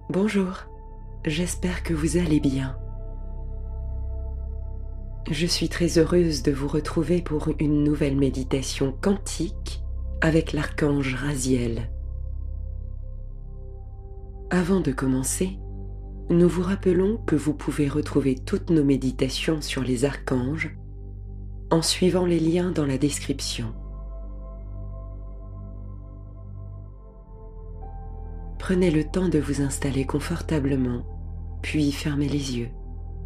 Bonjour, j'espère que vous allez bien. Je suis très heureuse de vous retrouver pour une nouvelle méditation quantique avec l'archange Raziel. Avant de commencer, nous vous rappelons que vous pouvez retrouver toutes nos méditations sur les archanges en suivant les liens dans la description. Prenez le temps de vous installer confortablement, puis fermez les yeux.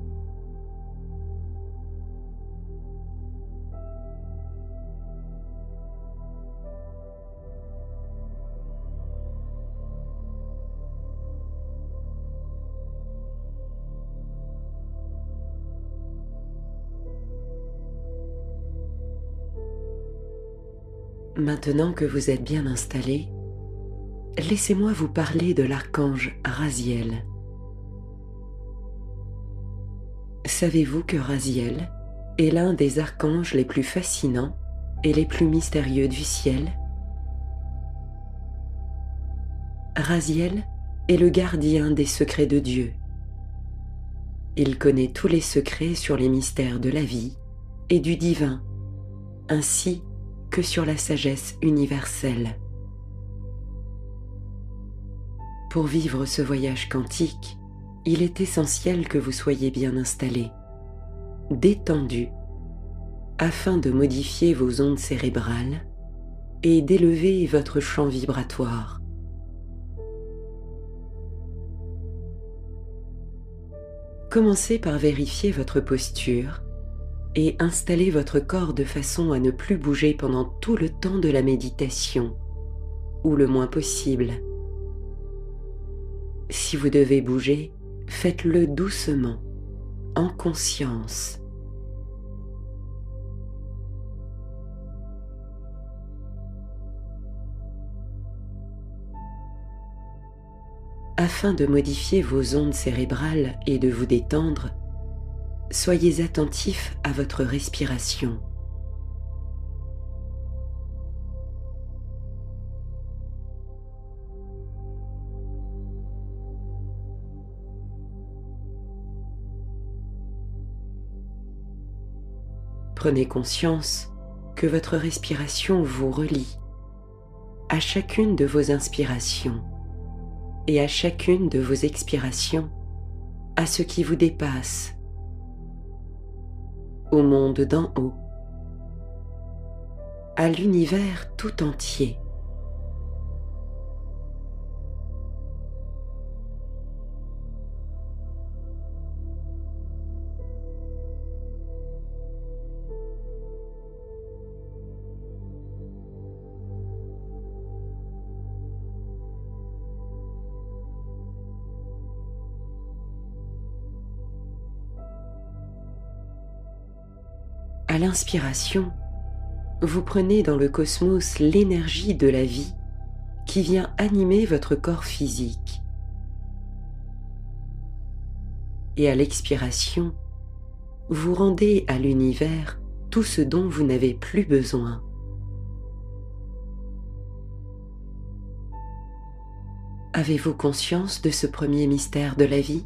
Maintenant que vous êtes bien installé, laissez-moi vous parler de l'archange Raziel. Savez-vous que Raziel est l'un des archanges les plus fascinants et les plus mystérieux du ciel? Raziel est le gardien des secrets de Dieu. Il connaît tous les secrets sur les mystères de la vie et du divin, ainsi que sur la sagesse universelle. Pour vivre ce voyage quantique, il est essentiel que vous soyez bien installé, détendu, afin de modifier vos ondes cérébrales et d'élever votre champ vibratoire. Commencez par vérifier votre posture et installez votre corps de façon à ne plus bouger pendant tout le temps de la méditation, ou le moins possible. Si vous devez bouger, faites-le doucement, en conscience. Afin de modifier vos ondes cérébrales et de vous détendre, soyez attentif à votre respiration. Prenez conscience que votre respiration vous relie à chacune de vos inspirations et à chacune de vos expirations à ce qui vous dépasse, au monde d'en haut, à l'univers tout entier. À l'inspiration, vous prenez dans le cosmos l'énergie de la vie qui vient animer votre corps physique. Et à l'expiration, vous rendez à l'univers tout ce dont vous n'avez plus besoin. Avez-vous conscience de ce premier mystère de la vie ?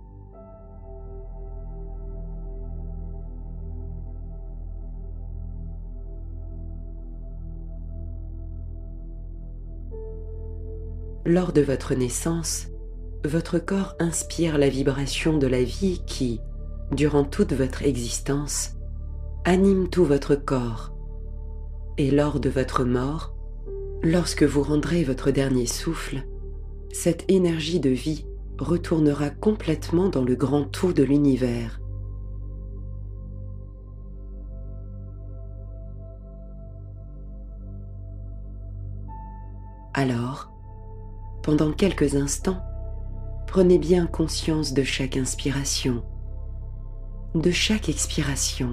Lors de votre naissance, votre corps inspire la vibration de la vie qui, durant toute votre existence, anime tout votre corps. Et lors de votre mort, lorsque vous rendrez votre dernier souffle, cette énergie de vie retournera complètement dans le grand tout de l'univers. Alors, pendant quelques instants, prenez bien conscience de chaque inspiration, de chaque expiration.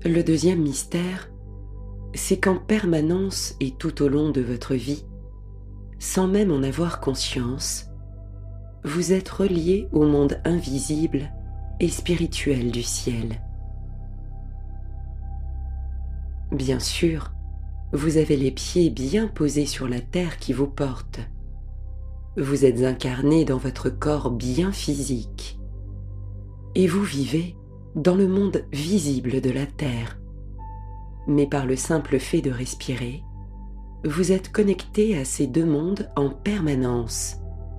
Le deuxième mystère, c'est qu'en permanence et tout au long de votre vie, sans même en avoir conscience, vous êtes relié au monde invisible et spirituel du ciel. Bien sûr, vous avez les pieds bien posés sur la terre qui vous porte. Vous êtes incarné dans votre corps bien physique et vous vivez dans le monde visible de la terre. Mais par le simple fait de respirer, vous êtes connecté à ces deux mondes en permanence.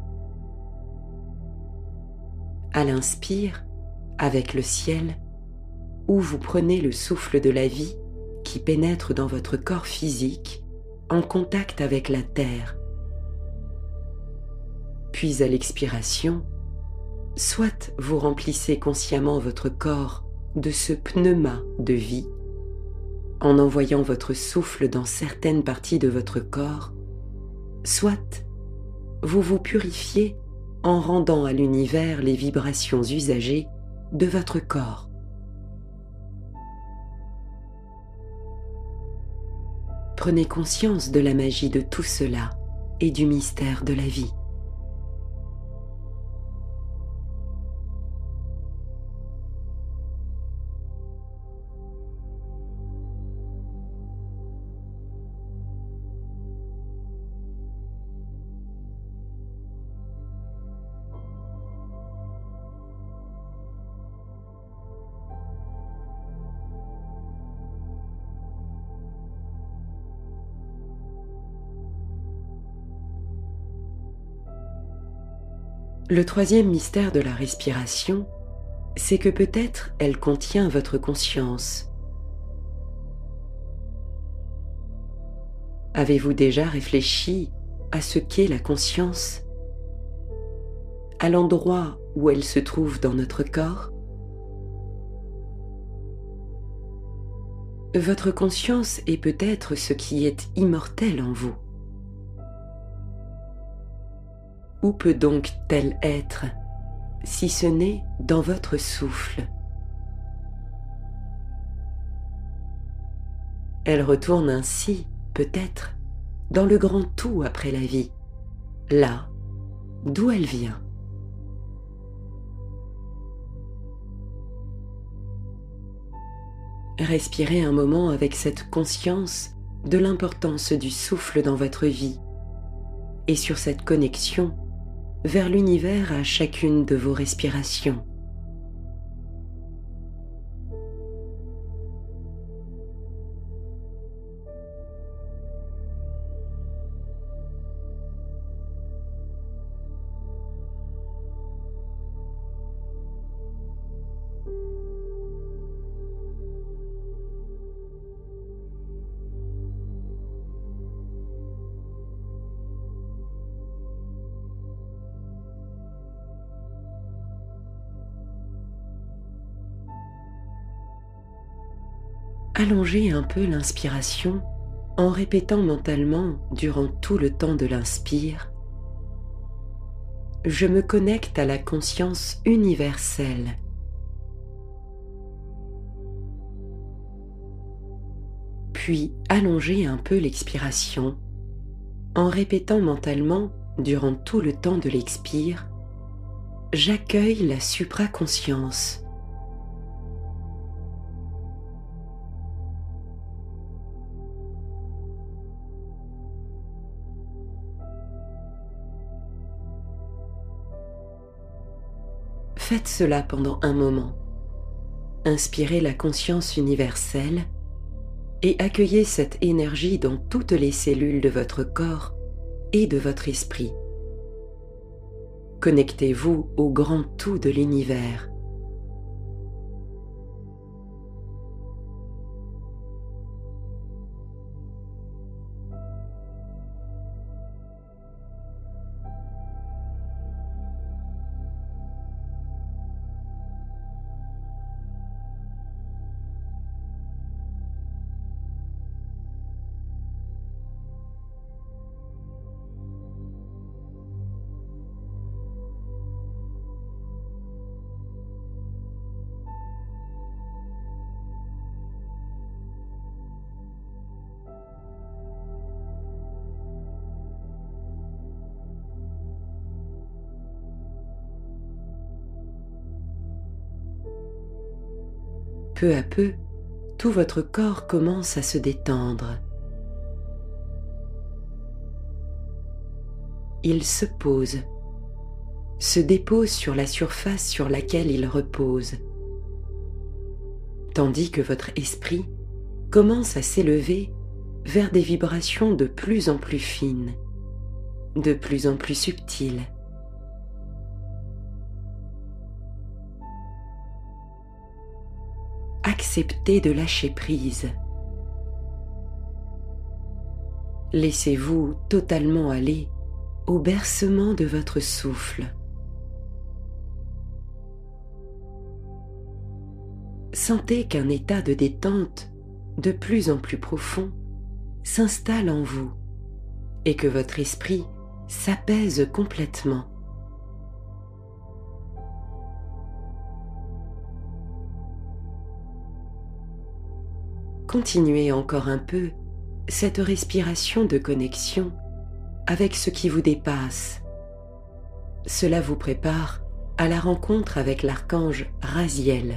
À l'inspire, avec le ciel, où vous prenez le souffle de la vie qui pénètre dans votre corps physique en contact avec la terre. Puis à l'expiration, soit vous remplissez consciemment votre corps de ce pneuma de vie, en envoyant votre souffle dans certaines parties de votre corps, soit vous vous purifiez en rendant à l'univers les vibrations usagées de votre corps. Prenez conscience de la magie de tout cela et du mystère de la vie. Le troisième mystère de la respiration, c'est que peut-être elle contient votre conscience. Avez-vous déjà réfléchi à ce qu'est la conscience, à l'endroit où elle se trouve dans notre corps? Votre conscience est peut-être ce qui est immortel en vous. Où peut donc-t-elle être, si ce n'est dans votre souffle? Elle retourne ainsi, peut-être, dans le grand tout après la vie, là d'où elle vient. Respirez un moment avec cette conscience de l'importance du souffle dans votre vie et sur cette connexion vers l'univers à chacune de vos respirations. Allongez un peu l'inspiration en répétant mentalement durant tout le temps de l'inspire: je me connecte à la conscience universelle. Puis allongez un peu l'expiration en répétant mentalement durant tout le temps de l'expire: j'accueille la supraconscience. Faites cela pendant un moment. Inspirez la conscience universelle et accueillez cette énergie dans toutes les cellules de votre corps et de votre esprit. Connectez-vous au grand tout de l'univers. Peu à peu, tout votre corps commence à se détendre. Il se pose, se dépose sur la surface sur laquelle il repose, tandis que votre esprit commence à s'élever vers des vibrations de plus en plus fines, de plus en plus subtiles. Acceptez de lâcher prise. Laissez-vous totalement aller au bercement de votre souffle. Sentez qu'un état de détente de plus en plus profond s'installe en vous et que votre esprit s'apaise complètement. Continuez encore un peu cette respiration de connexion avec ce qui vous dépasse. Cela vous prépare à la rencontre avec l'archange Raziel.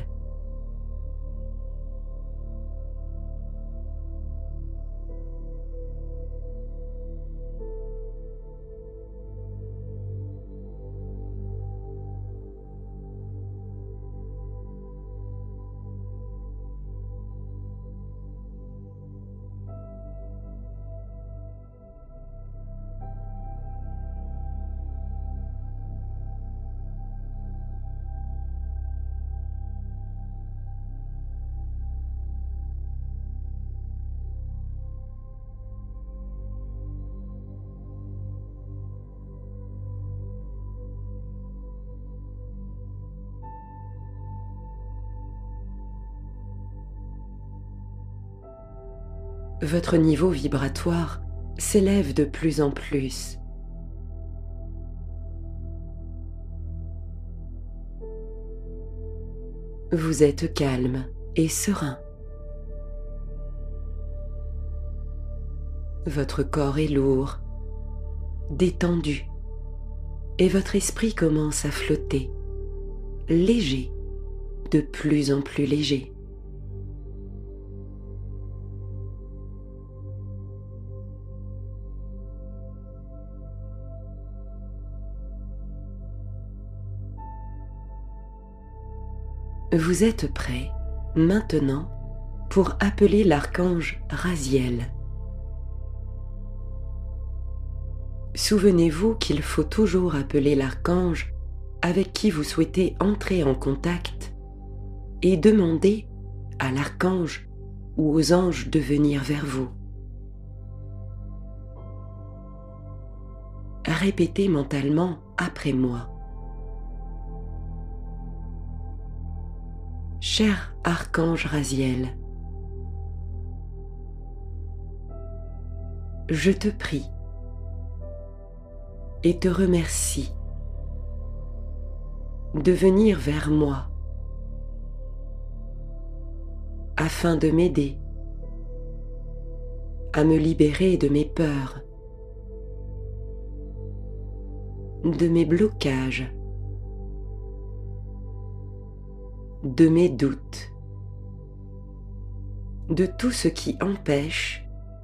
Votre niveau vibratoire s'élève de plus en plus. Vous êtes calme et serein. Votre corps est lourd, détendu, et votre esprit commence à flotter, léger, de plus en plus léger. Vous êtes prêt, maintenant, pour appeler l'archange Raziel. Souvenez-vous qu'il faut toujours appeler l'archange avec qui vous souhaitez entrer en contact et demander à l'archange ou aux anges de venir vers vous. Répétez mentalement après moi. Cher archange Raziel, je te prie et te remercie de venir vers moi afin de m'aider à me libérer de mes peurs, de mes blocages, de mes doutes, de tout ce qui empêche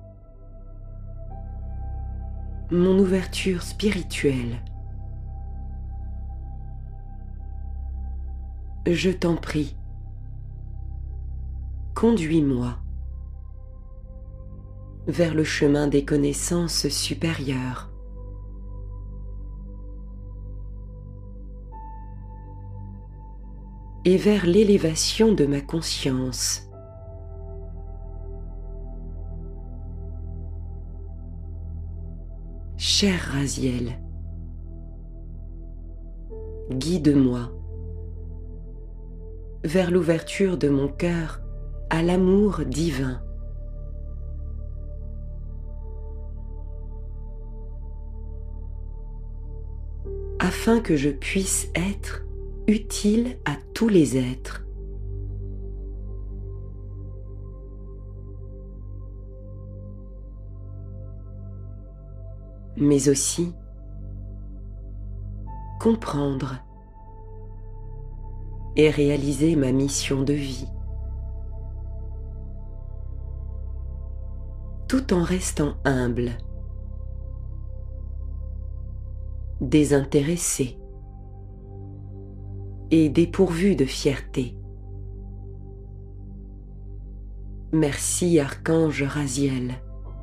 mon ouverture spirituelle. Je t'en prie, conduis-moi vers le chemin des connaissances supérieures. Et vers l'élévation de ma conscience. Cher Raziel, guide-moi vers l'ouverture de mon cœur à l'amour divin. Afin que je puisse être utile à tous les êtres. Mais aussi comprendre et réaliser ma mission de vie tout en restant humble, désintéressé et dépourvu de fierté. Merci, Archange Raziel,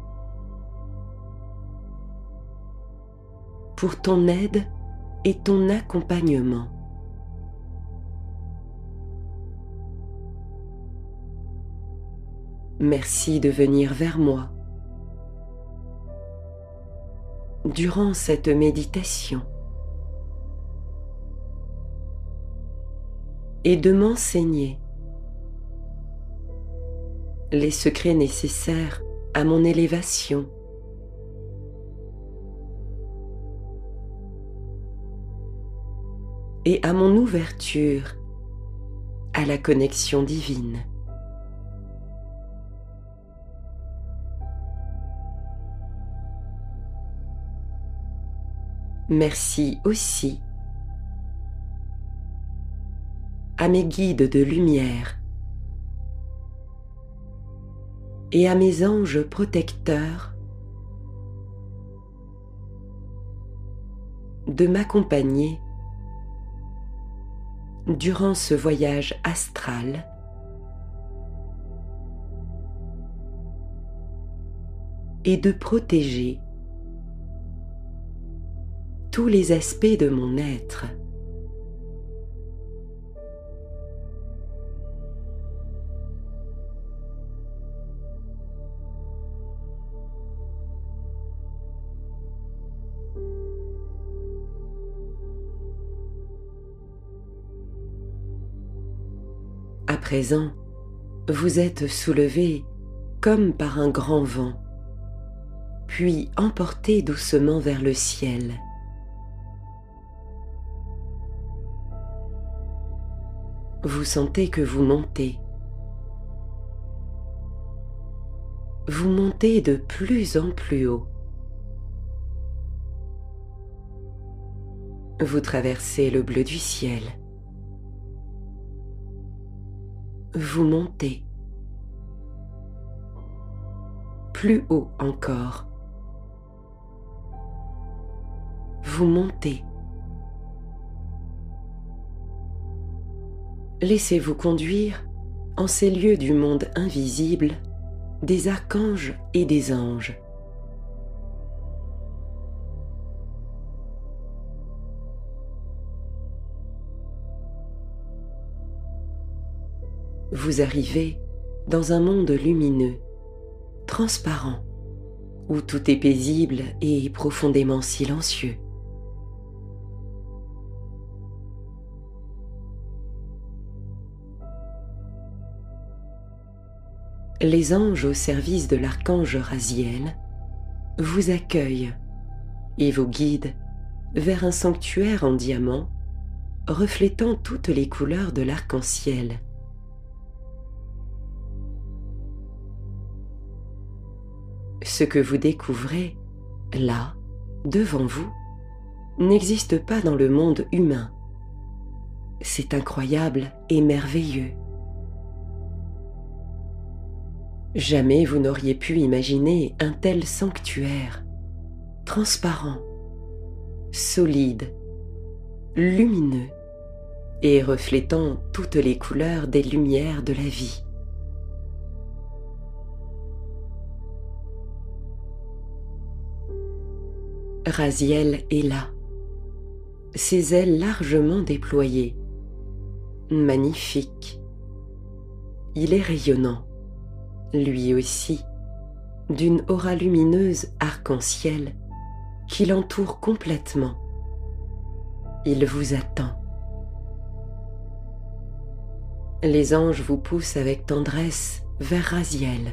pour ton aide et ton accompagnement. Merci de venir vers moi durant cette méditation et de m'enseigner les secrets nécessaires à mon élévation et à mon ouverture à la connexion divine. Merci aussi à mes guides de lumière et à mes anges protecteurs de m'accompagner durant ce voyage astral et de protéger tous les aspects de mon être. À présent, vous êtes soulevé comme par un grand vent, puis emporté doucement vers le ciel. Vous sentez que vous montez. Vous montez de plus en plus haut. Vous traversez le bleu du ciel. Vous montez. Plus haut encore. Vous montez. Laissez-vous conduire en ces lieux du monde invisible des archanges et des anges. Vous arrivez dans un monde lumineux, transparent, où tout est paisible et profondément silencieux. Les anges au service de l'archange Raziel vous accueillent et vous guident vers un sanctuaire en diamant reflétant toutes les couleurs de l'arc-en-ciel. Ce que vous découvrez, là, devant vous, n'existe pas dans le monde humain. C'est incroyable et merveilleux. Jamais vous n'auriez pu imaginer un tel sanctuaire, transparent, solide, lumineux et reflétant toutes les couleurs des lumières de la vie. Raziel est là, ses ailes largement déployées, magnifique. Il est rayonnant, lui aussi, d'une aura lumineuse arc-en-ciel qui l'entoure complètement. Il vous attend. Les anges vous poussent avec tendresse vers Raziel.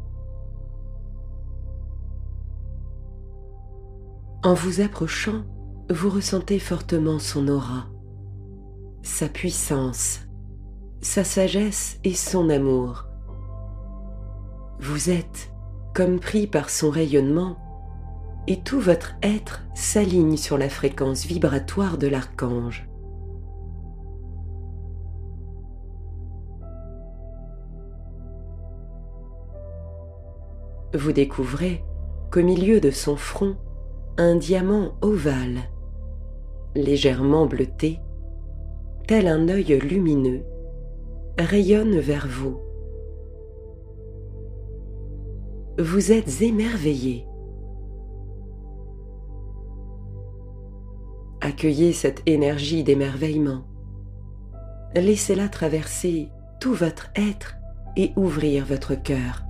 En vous approchant, vous ressentez fortement son aura, sa puissance, sa sagesse et son amour. Vous êtes comme pris par son rayonnement et tout votre être s'aligne sur la fréquence vibratoire de l'archange. vous découvrez qu'au milieu de son front, un diamant ovale, légèrement bleuté, tel un œil lumineux, rayonne vers vous. Vous êtes émerveillé. Accueillez cette énergie d'émerveillement. Laissez-la traverser tout votre être et ouvrir votre cœur.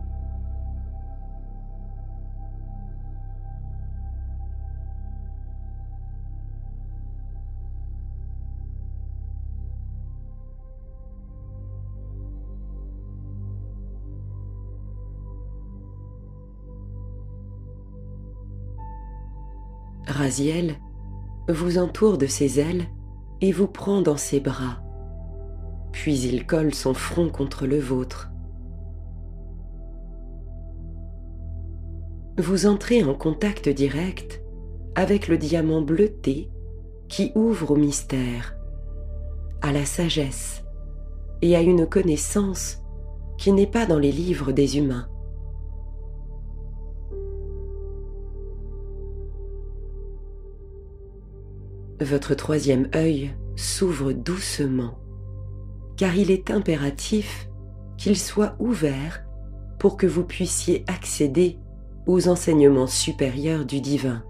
Raziel vous entoure de ses ailes et vous prend dans ses bras, puis il colle son front contre le vôtre. Vous entrez en contact direct avec le diamant bleuté qui ouvre au mystère, à la sagesse et à une connaissance qui n'est pas dans les livres des humains. Votre troisième œil s'ouvre doucement, car il est impératif qu'il soit ouvert pour que vous puissiez accéder aux enseignements supérieurs du divin.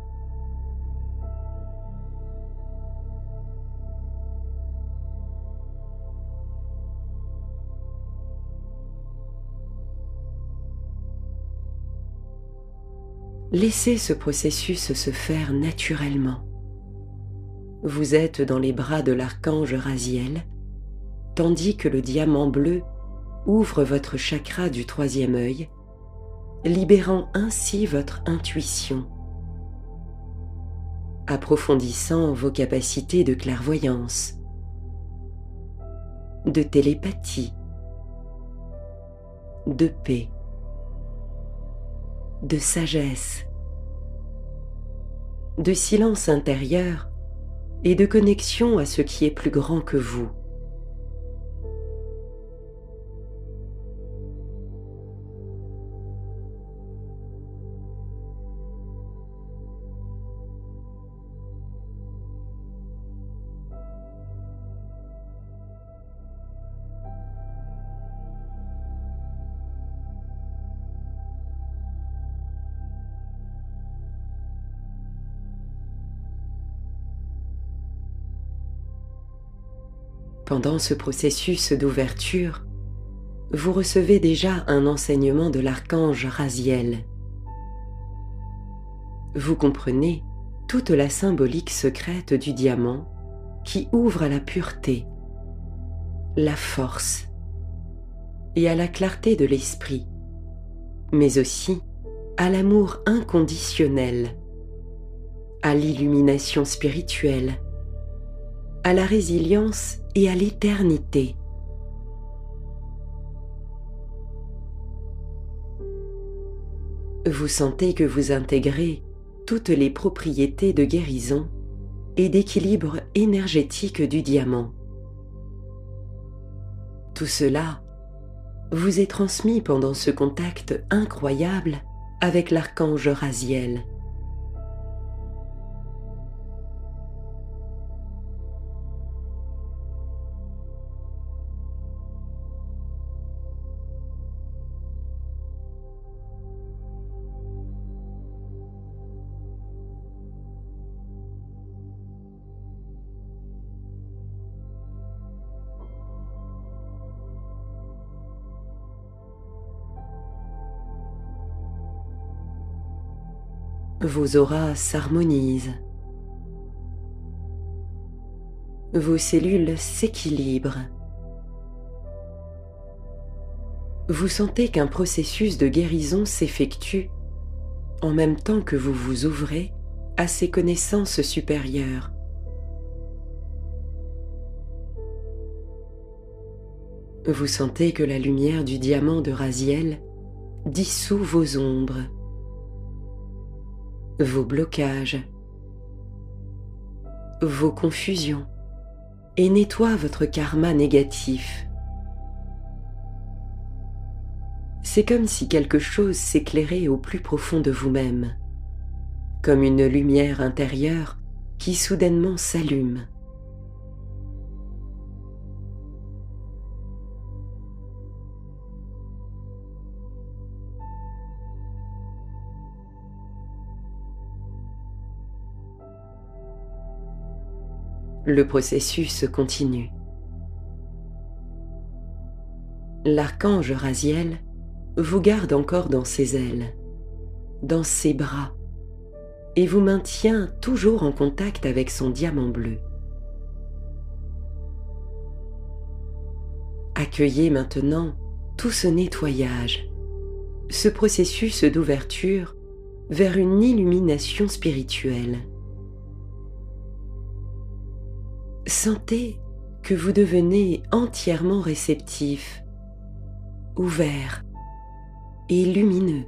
Laissez ce processus se faire naturellement. Vous êtes dans les bras de l'archange Raziel, tandis que le diamant bleu ouvre votre chakra du troisième œil, libérant ainsi votre intuition, approfondissant vos capacités de clairvoyance, de télépathie, de paix, de sagesse, de silence intérieur et de connexion à ce qui est plus grand que vous. Pendant ce processus d'ouverture, vous recevez déjà un enseignement de l'archange Raziel. Vous comprenez toute la symbolique secrète du diamant qui ouvre à la pureté, la force et à la clarté de l'esprit, mais aussi à l'amour inconditionnel, à l'illumination spirituelle, à la résilience et à l'éternité. Vous sentez que vous intégrez toutes les propriétés de guérison et d'équilibre énergétique du diamant. Tout cela vous est transmis pendant ce contact incroyable avec l'archange Raziel. Vos auras s'harmonisent. Vos cellules s'équilibrent. Vous sentez qu'un processus de guérison s'effectue en même temps que vous vous ouvrez à ces connaissances supérieures. Vous sentez que la lumière du diamant de Raziel dissout vos ombres, vos blocages, vos confusions et nettoie votre karma négatif. C'est comme si quelque chose s'éclairait au plus profond de vous-même, comme une lumière intérieure qui soudainement s'allume. Le processus continue. L'archange Raziel vous garde encore dans ses ailes, dans ses bras, et vous maintient toujours en contact avec son diamant bleu. Accueillez maintenant tout ce nettoyage, ce processus d'ouverture vers une illumination spirituelle. Sentez que vous devenez entièrement réceptif, ouvert et lumineux.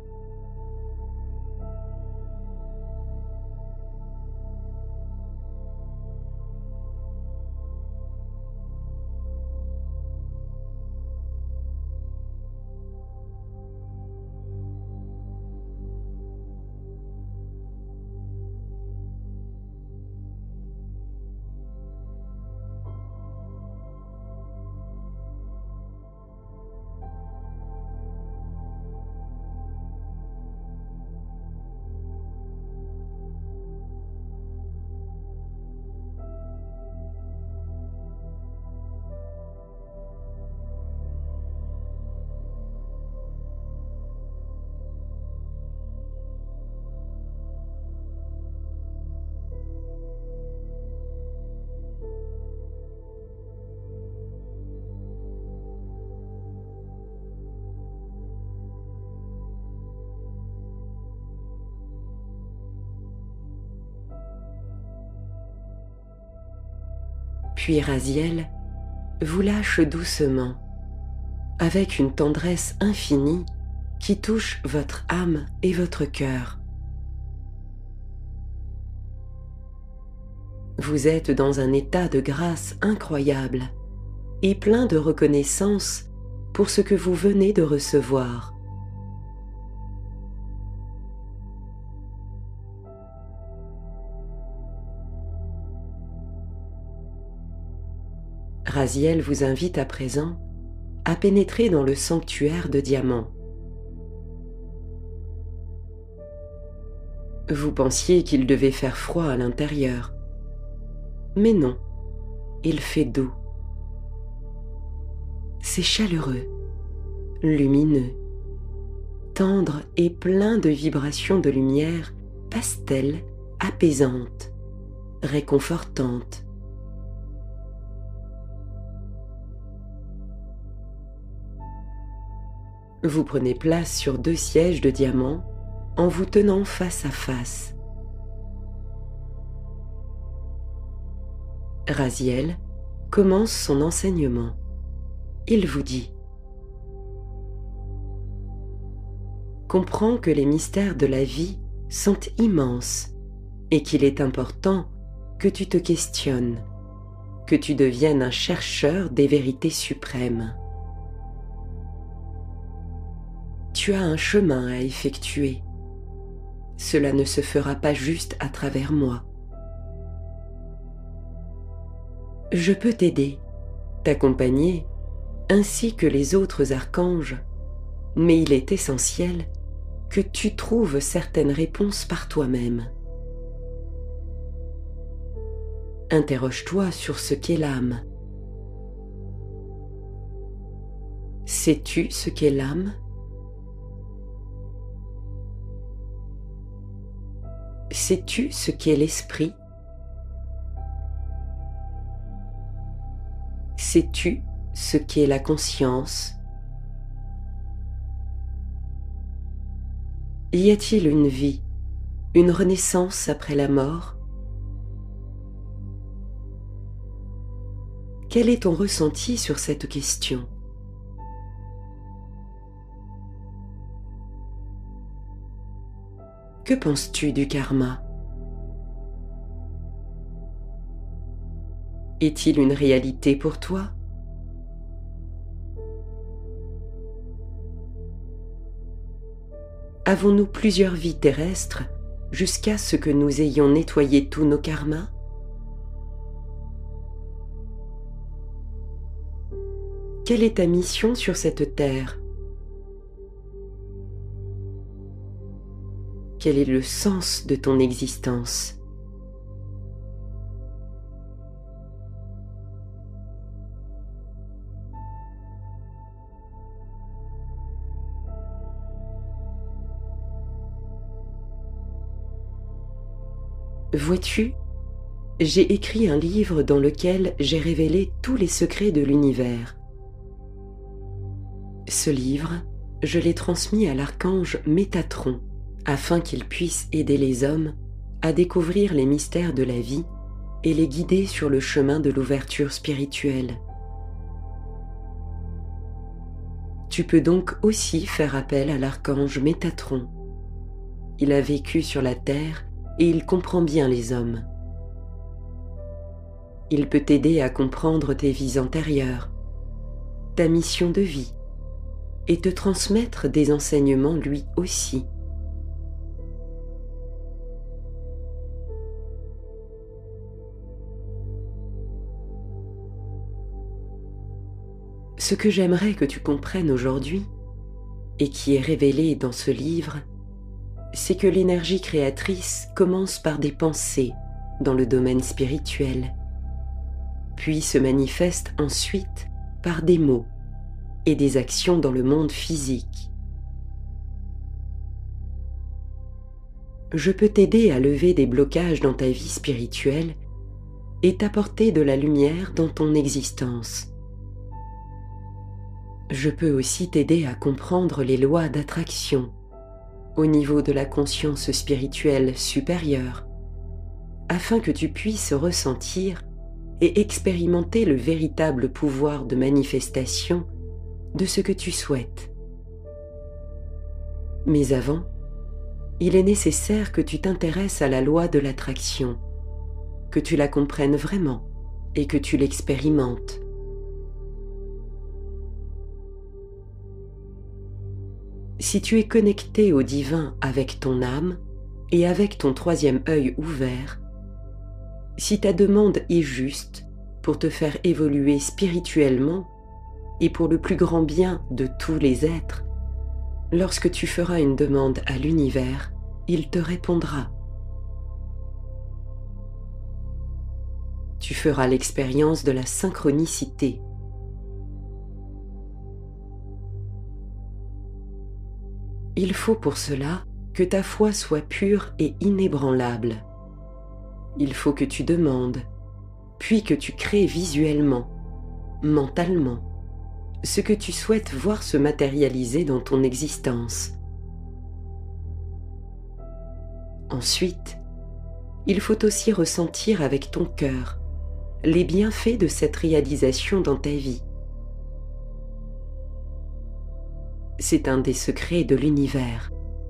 Puis Raziel vous lâche doucement, avec une tendresse infinie qui touche votre âme et votre cœur. Vous êtes dans un état de grâce incroyable et plein de reconnaissance pour ce que vous venez de recevoir. Raziel vous invite à présent à pénétrer dans le sanctuaire de diamants. Vous pensiez qu'il devait faire froid à l'intérieur, mais non, il fait doux. C'est chaleureux, lumineux, tendre et plein de vibrations de lumière pastel, apaisantes, réconfortantes. Vous prenez place sur 2 sièges de diamant en vous tenant face à face. Raziel commence son enseignement. Il vous dit: comprends que les mystères de la vie sont immenses et qu'il est important que tu te questionnes, que tu deviennes un chercheur des vérités suprêmes. Tu as un chemin à effectuer. Cela ne se fera pas juste à travers moi. Je peux t'aider, t'accompagner, ainsi que les autres archanges, mais il est essentiel que tu trouves certaines réponses par toi-même. Interroge-toi sur ce qu'est l'âme. Sais-tu ce qu'est l'âme ? Sais-tu ce qu'est l'esprit ? Sais-tu ce qu'est la conscience ? Y a-t-il une vie, une renaissance après la mort ? Quel est ton ressenti sur cette question ? Que penses-tu du karma ? Est-il une réalité pour toi ? avons-nous plusieurs vies terrestres jusqu'à ce que nous ayons nettoyé tous nos karmas? Quelle est ta mission sur cette terre? Quel est le sens de ton existence? Vois-tu, j'ai écrit un livre dans lequel j'ai révélé tous les secrets de l'univers. Ce livre, je l'ai transmis à l'archange Métatron, afin qu'il puisse aider les hommes à découvrir les mystères de la vie et les guider sur le chemin de l'ouverture spirituelle. Tu peux donc aussi faire appel à l'archange Métatron. Il a vécu sur la terre et il comprend bien les hommes. Il peut t'aider à comprendre tes vies antérieures, ta mission de vie, et te transmettre des enseignements lui aussi. Ce que j'aimerais que tu comprennes aujourd'hui, et qui est révélé dans ce livre, c'est que l'énergie créatrice commence par des pensées dans le domaine spirituel, puis se manifeste ensuite par des mots et des actions dans le monde physique. Je peux t'aider à lever des blocages dans ta vie spirituelle et t'apporter de la lumière dans ton existence. Je peux aussi t'aider à comprendre les lois d'attraction au niveau de la conscience spirituelle supérieure, afin que tu puisses ressentir et expérimenter le véritable pouvoir de manifestation de ce que tu souhaites. Mais avant, il est nécessaire que tu t'intéresses à la loi de l'attraction, que tu la comprennes vraiment et que tu l'expérimentes. Si tu es connecté au divin avec ton âme et avec ton troisième œil ouvert, si ta demande est juste pour te faire évoluer spirituellement et pour le plus grand bien de tous les êtres, lorsque tu feras une demande à l'univers, il te répondra. Tu feras l'expérience de la synchronicité. Il faut pour cela que ta foi soit pure et inébranlable. Il faut que tu demandes, puis que tu crées visuellement, mentalement, ce que tu souhaites voir se matérialiser dans ton existence. Ensuite, il faut aussi ressentir avec ton cœur les bienfaits de cette réalisation dans ta vie. C'est un des secrets de l'univers.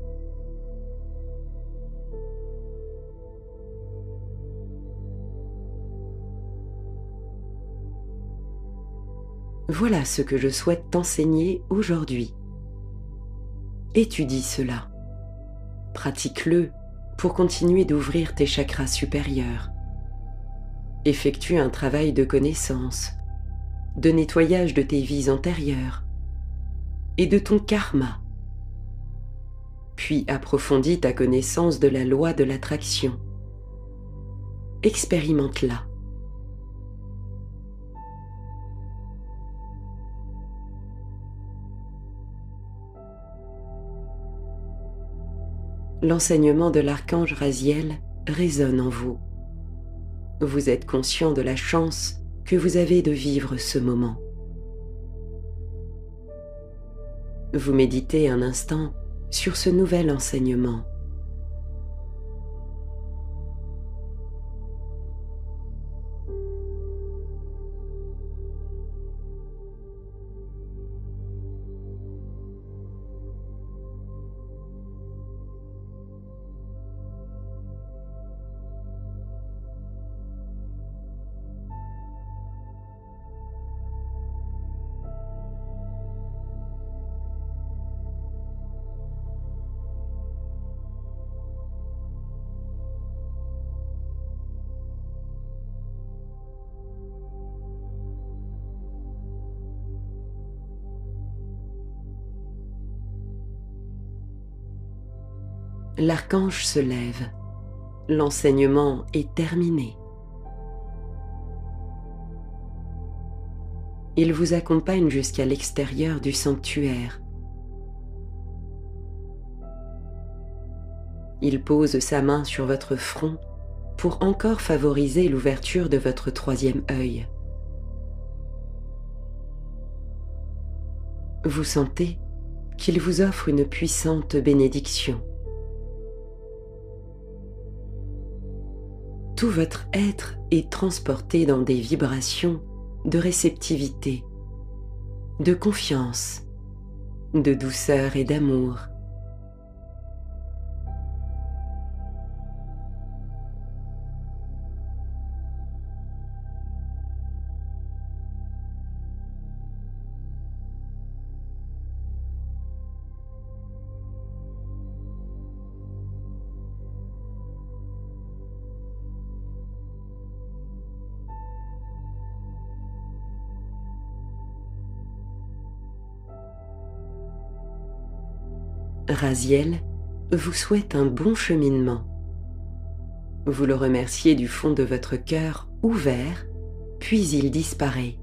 Voilà ce que je souhaite t'enseigner aujourd'hui. Étudie cela. Pratique-le pour continuer d'ouvrir tes chakras supérieurs. Effectue un travail de connaissance, de nettoyage de tes vies antérieures et de ton karma. Puis approfondis ta connaissance de la loi de l'attraction. Expérimente-la. L'enseignement de l'archange Raziel résonne en vous. Vous êtes conscient de la chance que vous avez de vivre ce moment. Vous méditez un instant sur ce nouvel enseignement. l'archange se lève. L'enseignement est terminé. Il vous accompagne jusqu'à l'extérieur du sanctuaire. Il pose sa main sur votre front pour encore favoriser l'ouverture de votre troisième œil. Vous sentez qu'il vous offre une puissante bénédiction. Tout votre être est transporté dans des vibrations de réceptivité, de confiance, de douceur et d'amour. Raziel vous souhaite un bon cheminement. Vous le remerciez du fond de votre cœur ouvert, puis il disparaît.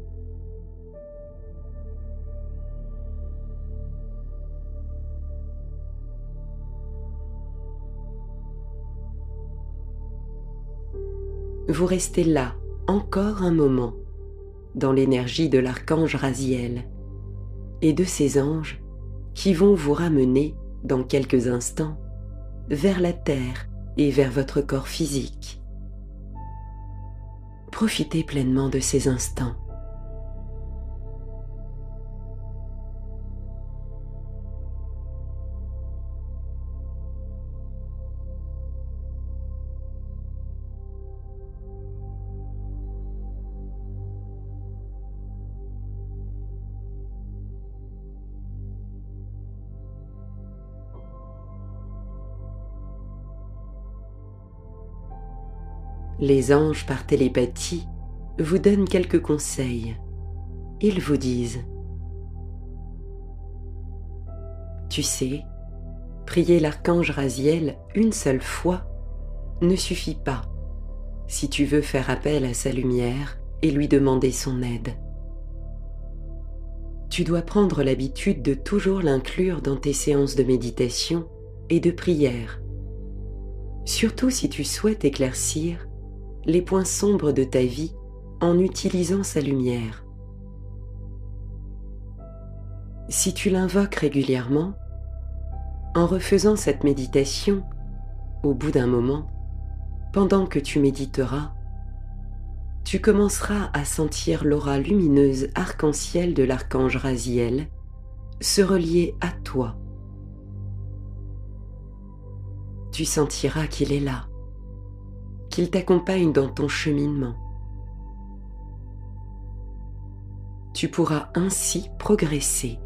Vous restez là encore un moment, dans l'énergie de l'archange Raziel et de ses anges qui vont vous ramener, dans quelques instants, vers la terre et vers votre corps physique. Profitez pleinement de ces instants. Les anges par télépathie vous donnent quelques conseils. Ils vous disent: tu sais, prier l'archange Raziel une seule fois ne suffit pas si tu veux faire appel à sa lumière et lui demander son aide. Tu dois prendre l'habitude de toujours l'inclure dans tes séances de méditation et de prière, surtout si tu souhaites éclaircir les points sombres de ta vie en utilisant sa lumière. Si tu l'invoques régulièrement, en refaisant cette méditation, au bout d'un moment, pendant que tu méditeras, tu commenceras à sentir l'aura lumineuse arc-en-ciel de l'archange Raziel se relier à toi. Tu sentiras qu'il est là, qu'il t'accompagne dans ton cheminement. Tu pourras ainsi progresser.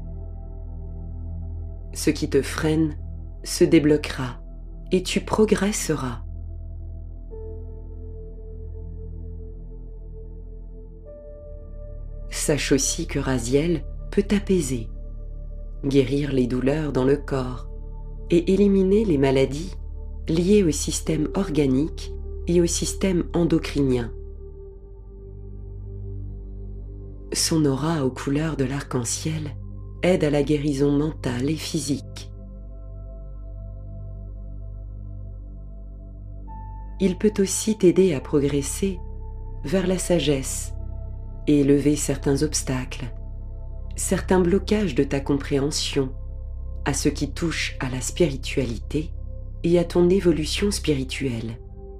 Ce qui te freine se débloquera et tu progresseras. Sache aussi que Raziel peut t'apaiser, guérir les douleurs dans le corps et éliminer les maladies liées au système organique et au système endocrinien. Son aura aux couleurs de l'arc-en-ciel aide à la guérison mentale et physique. Il peut aussi t'aider à progresser vers la sagesse et lever certains obstacles, certains blocages de ta compréhension à ce qui touche à la spiritualité et à ton évolution spirituelle.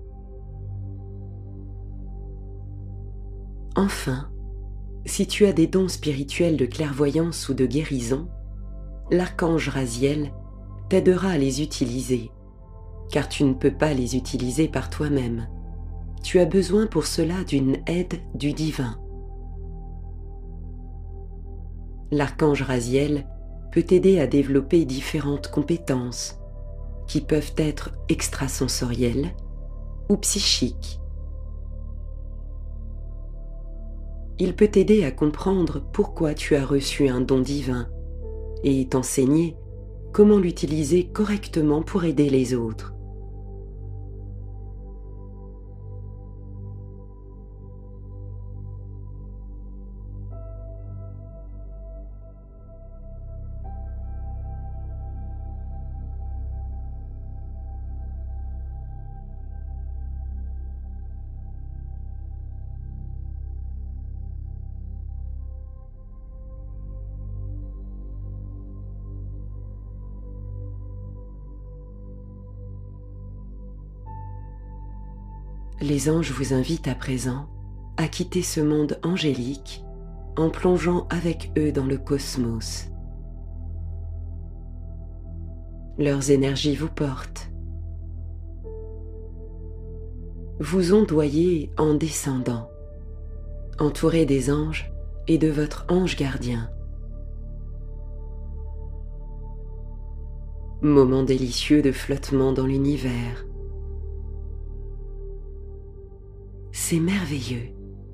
Enfin, si tu as des dons spirituels de clairvoyance ou de guérison, l'archange Raziel t'aidera à les utiliser, car tu ne peux pas les utiliser par toi-même. Tu as besoin pour cela d'une aide du divin. L'archange Raziel peut t'aider à développer différentes compétences qui peuvent être extrasensorielles ou psychiques. Il peut t'aider à comprendre pourquoi tu as reçu un don divin et t'enseigner comment l'utiliser correctement pour aider les autres. Les anges vous invitent à présent à quitter ce monde angélique en plongeant avec eux dans le cosmos. Leurs énergies vous portent. Vous ondoyez en descendant, entouré des anges et de votre ange gardien. Moment délicieux de flottement dans l'univers. C'est merveilleux.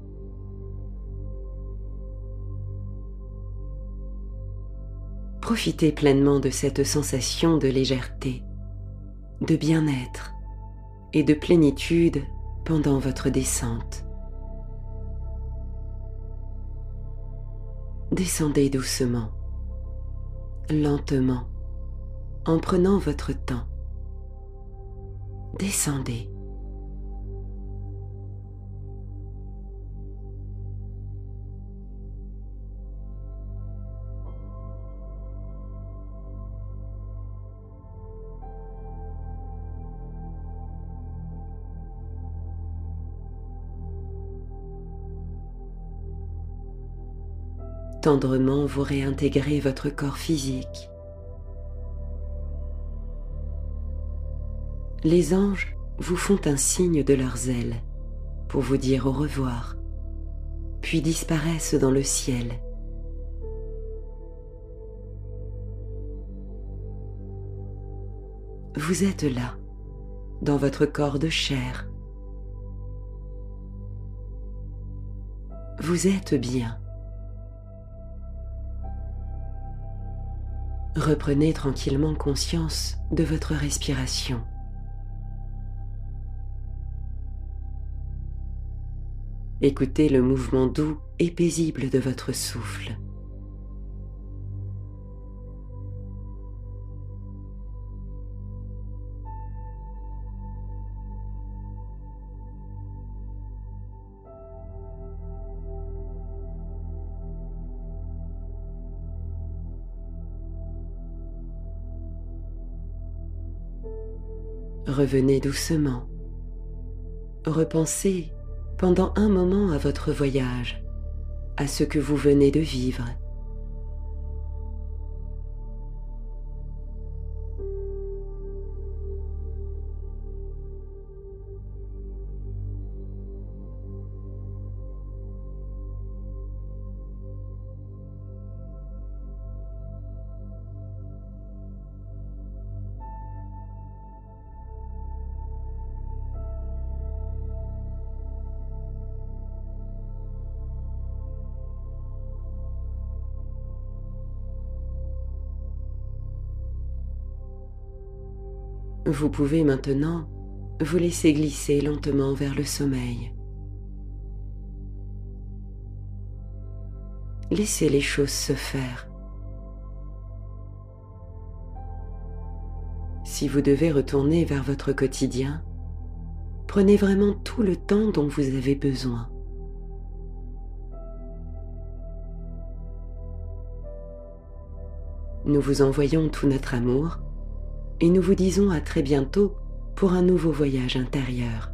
Profitez pleinement de cette sensation de légèreté, de bien-être et de plénitude pendant votre descente. Descendez doucement, lentement, en prenant votre temps. Descendez. Tendrement, vous réintégrez votre corps physique. Les anges vous font un signe de leurs ailes pour vous dire au revoir, puis disparaissent dans le ciel. Vous êtes là, dans votre corps de chair. Vous êtes bien. Reprenez tranquillement conscience de votre respiration. Écoutez le mouvement doux et paisible de votre souffle. Revenez doucement. Repensez pendant un moment à votre voyage, à ce que vous venez de vivre. Vous pouvez maintenant vous laisser glisser lentement vers le sommeil. Laissez les choses se faire. Si vous devez retourner vers votre quotidien, prenez vraiment tout le temps dont vous avez besoin. Nous vous envoyons tout notre amour et nous vous disons à très bientôt pour un nouveau voyage intérieur.